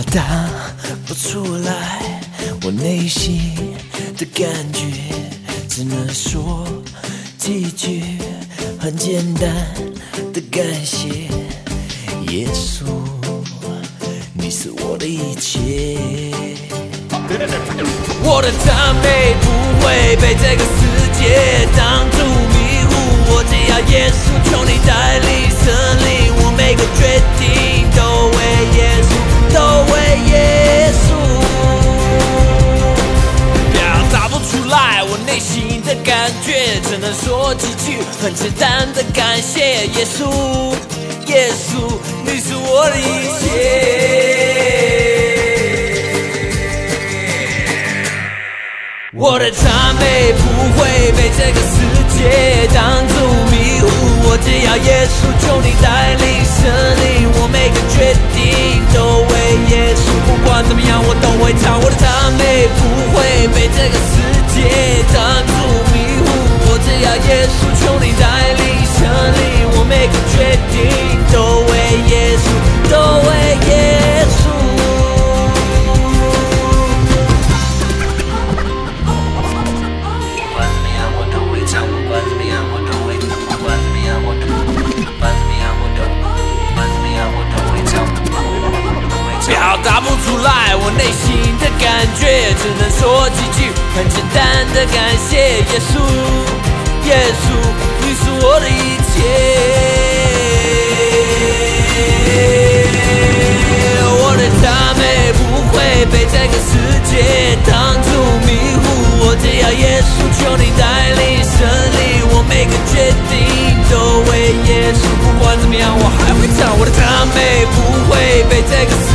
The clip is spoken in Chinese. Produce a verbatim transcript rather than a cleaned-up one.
答不出来我内心的感觉，只能说几句很简单的感谢。耶稣，你是我的一切。我的赞美不会被这个世界挡住迷糊，我只要耶稣，求你带领圣灵，我每个决定都为耶稣，都为耶稣。表达不出来我内心的感觉，只能说几句很简单的感谢。耶稣，耶稣，你是我的一切。我的赞美不会被这个世界挡住迷糊，我只要耶稣，求你带领圣灵，我每个决定都为耶稣，不管怎么样我都会唱。我的赞美不会被这个世界挡住迷糊，我只要耶稣，求你带领圣灵，我每个决定都为耶稣，都为耶稣。表达不出来我内心的感觉，只能说几句很简单的感谢。耶稣，耶稣，你是我的一切。我的赞美不会被这个世界挡住迷糊，我只要耶稣，求你带领圣灵，我每个决定都为耶稣，不管怎么样我还会唱。我的赞美不会被这个世界